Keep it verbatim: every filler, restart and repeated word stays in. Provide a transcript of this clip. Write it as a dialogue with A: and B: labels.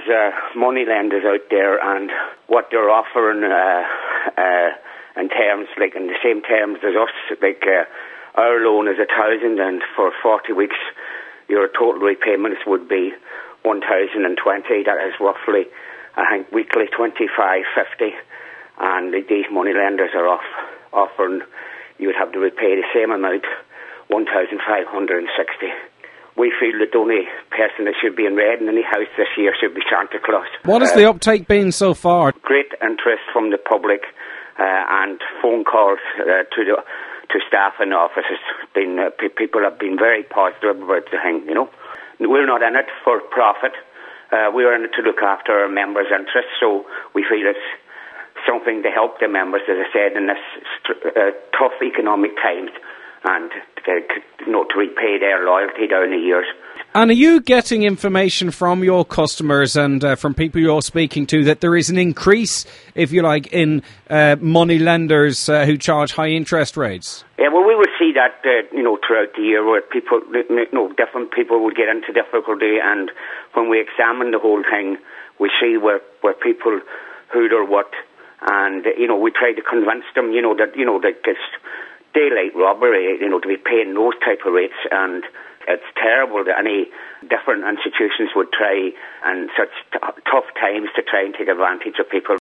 A: there's uh, money lenders out there, and what they're offering uh, uh, in terms, like in the same terms as us, like uh, our loan is a thousand, and for forty weeks, your total repayments would be one thousand and twenty. That is roughly, I think, weekly twenty-five fifty, and these money lenders are off offering you would have to repay the same amount, one thousand five hundred and sixty. We feel that the only person that should be in red in any house this year should be Santa Claus.
B: What has uh, the uptake been so far?
A: Great interest from the public uh, and phone calls uh, to the to staff in the offices. Been, uh, p- people have been very positive about the thing, you know. We're not in it for profit. Uh, we're in it to look after our members' interests, so we feel it's something to help the members, as I said, in this st- uh, tough economic times, and uh, you know, to repay their loyalty down the years.
B: And are you getting information from your customers and uh, from people you're speaking to that there is an increase, if you like, in uh, money lenders uh, who charge high interest rates?
A: Yeah, well, we would see that, uh, you know, throughout the year, where people, you know, different people would get into difficulty, and when we examine the whole thing, we see where, where people who'd or what, and, you know, we try to convince them, you know, that, you know, that it's daylight robbery, you know, to be paying those type of rates, and it's terrible that any different institutions would try in such t- tough times to try and take advantage of people.